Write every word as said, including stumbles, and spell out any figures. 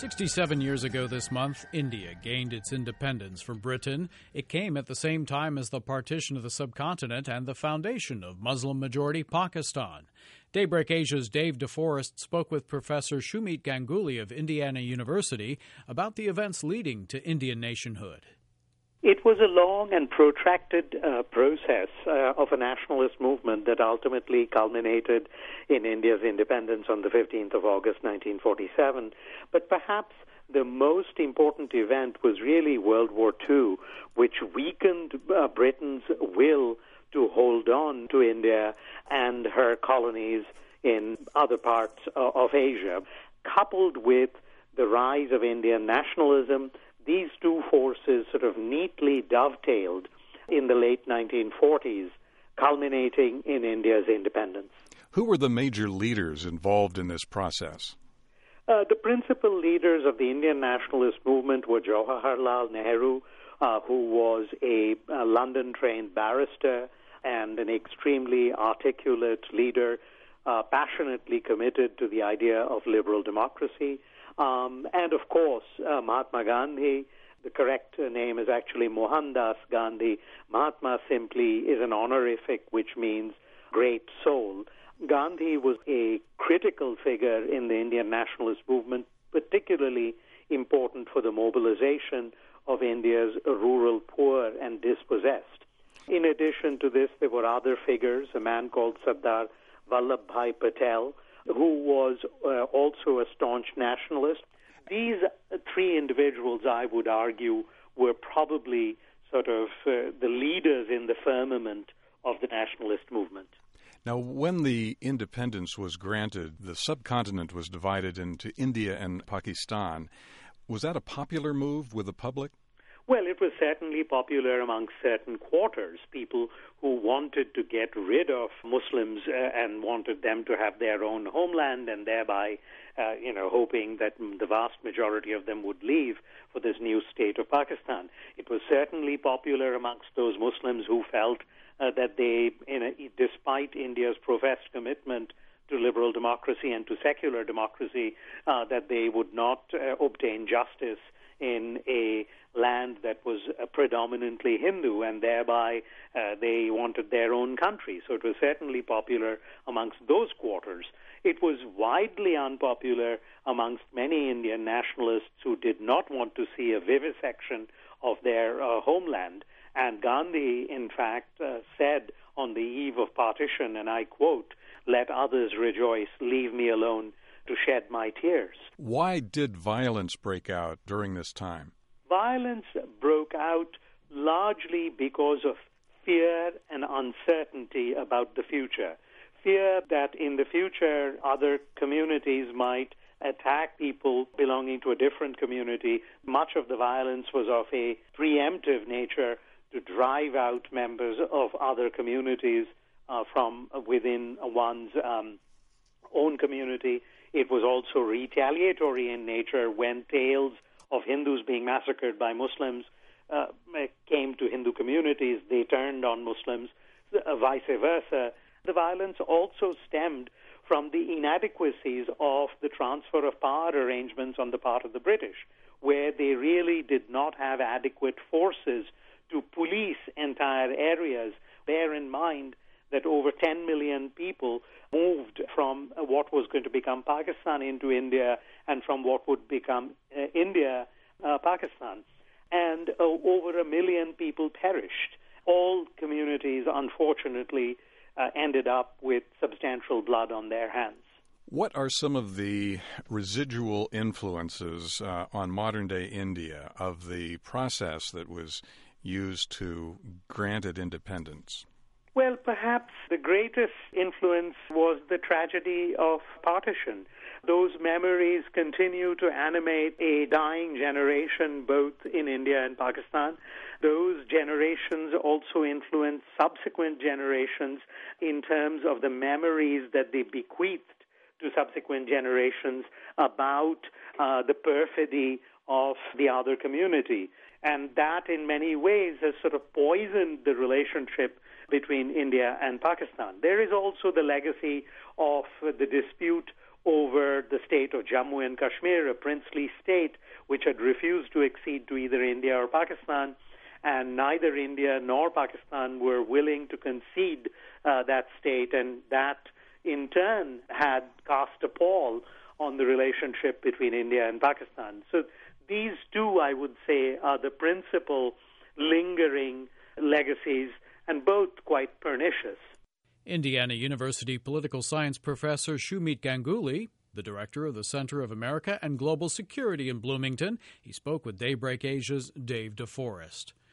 sixty-seven years ago this month, India gained its independence from Britain. It came at the same time as the partition of the subcontinent and the foundation of Muslim-majority Pakistan. Daybreak Asia's Dave DeForest spoke with Professor Shumeet Ganguly of Indiana University about the events leading to Indian nationhood. It was a long and protracted uh, process uh, of a nationalist movement that ultimately culminated in India's independence on the fifteenth of August nineteen forty-seven. But perhaps the most important event was really World War Two, which weakened uh, Britain's will to hold on to India and her colonies in other parts uh, of Asia. Coupled with the rise of Indian nationalism, these two forces sort of neatly dovetailed in the late nineteen forties, culminating in India's independence. Who were the major leaders involved in this process? Uh, the principal leaders of the Indian nationalist movement were Jawaharlal Nehru, uh, who was a, a London-trained barrister and an extremely articulate leader, uh, passionately committed to the idea of liberal democracy. Um, and, of course, uh, Mahatma Gandhi. The correct uh, name is actually Mohandas Gandhi. Mahatma simply is an honorific, which means great soul. Gandhi was a critical figure in the Indian nationalist movement, particularly important for the mobilization of India's rural poor and dispossessed. In addition to this, there were other figures, a man called Sardar Vallabhbhai Patel, who was uh, also a staunch nationalist. These three individuals, I would argue, were probably sort of uh, the leaders in the firmament of the nationalist movement. Now, when the independence was granted, the subcontinent was divided into India and Pakistan. Was that a popular move with the public? Well, it was certainly popular among certain quarters, people who wanted to get rid of Muslims uh, and wanted them to have their own homeland, and thereby, uh, you know, hoping that the vast majority of them would leave for this new state of Pakistan. It was certainly popular amongst those Muslims who felt uh, that they, in a, despite India's professed commitment to liberal democracy and to secular democracy, uh, that they would not uh, obtain justice in a land that was uh, predominantly Hindu, and thereby uh, they wanted their own country. So it was certainly popular amongst those quarters. It was widely unpopular amongst many Indian nationalists who did not want to see a vivisection of their uh, homeland. And Gandhi, in fact, uh, said on the eve of partition, and I quote, "Let others rejoice, leave me alone to shed my tears." Why did violence break out during this time? Violence broke out largely because of fear and uncertainty about the future. Fear that in the future other communities might attack people belonging to a different community. Much of the violence was of a preemptive nature to drive out members of other communities uh, from within one's um, own community. It was also retaliatory in nature when tales of Hindus being massacred by Muslims uh, came to Hindu communities. They turned on Muslims, uh, vice versa. The violence also stemmed from the inadequacies of the transfer of power arrangements on the part of the British, where they really did not have adequate forces to police entire areas. Bear in mind that over ten million people moved from what was going to become Pakistan into India and from what would become uh, India, uh, Pakistan. And uh, over a million people perished. All communities, unfortunately, uh, ended up with substantial blood on their hands. What are some of the residual influences uh, on modern-day India of the process that was used to grant it independence? Well, perhaps the greatest influence was the tragedy of partition. Those memories continue to animate a dying generation both in India and Pakistan. Those generations also influence subsequent generations in terms of the memories that they bequeathed to subsequent generations about uh, the perfidy of the other community. And that, in many ways, has sort of poisoned the relationship between India and Pakistan. There is also the legacy of the dispute over the state of Jammu and Kashmir, a princely state which had refused to accede to either India or Pakistan, and neither India nor Pakistan were willing to concede uh, that state, and that in turn had cast a pall on the relationship between India and Pakistan. So these two, I would say, are the principal lingering legacies, and both quite pernicious. Indiana University political science professor Shumeet Ganguly, the director of the Center of America and Global Security in Bloomington, he spoke with Daybreak Asia's Dave DeForest.